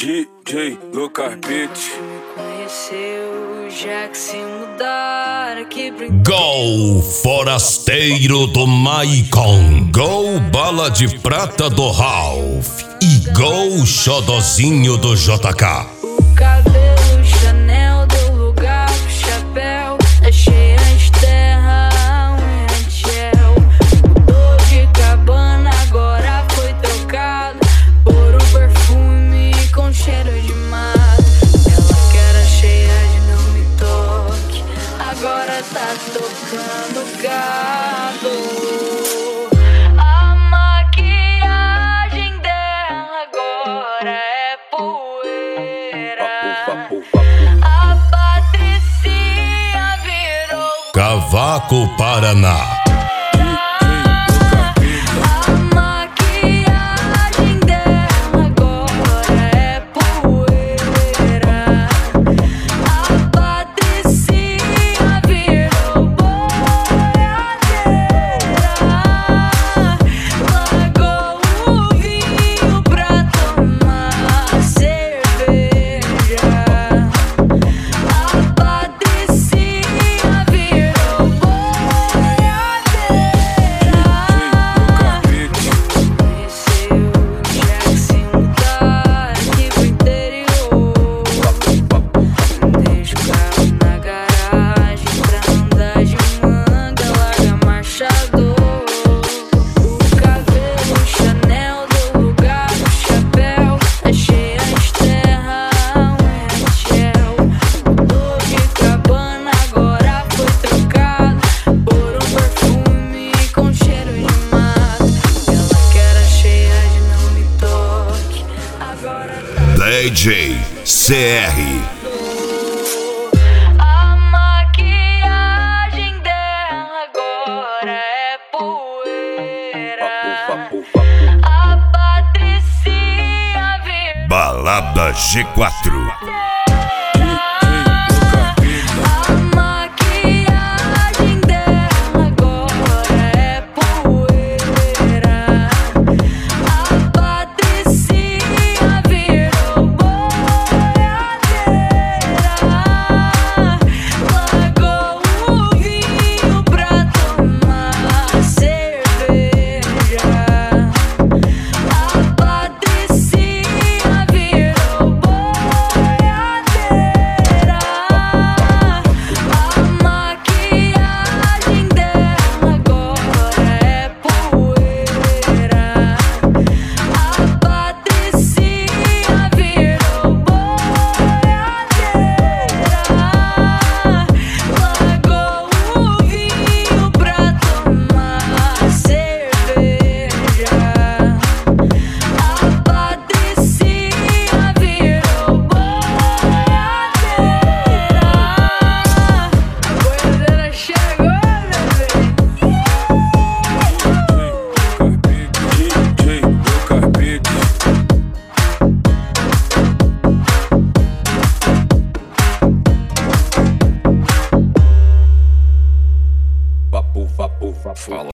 DJ Lucas Beats. Conheceu já que se mudar aqui pra... Gol Forasteiro do Maicon, Gol Bala de Prata do Ralph e Gol Xodozinho do JK. O cabelo Chanel deu lugar pro chapéu, achei as terra, unha de gel. Mudou de cabana, agora foi trocado por um perfume com cheiro de mato. Ela que era cheia de não me toque, agora tá tocando gado. A maquiagem dela agora é poeira. A Patricinha virou Cavaco Paraná. a maquiagem dela agora é poeira. A Patricinha virou boiadeira. Largou o vinho pra tomar cerveja. A Patricinha virou boiadeira. Conheceu já que se mudar aqui pro interior. Deixa o carro na garagem pra andar de manga, larga marchador. O cabelo Chanel deu lugar pro chapéu, achei as terra, unha de gel. Mudou de cabana, agora foi trocado por um perfume com cheiro de mato. Ela que era cheia de não me toque, agora tá DJ CR. a maquiagem dela agora é poeira. A Patricinha virou Balada G4.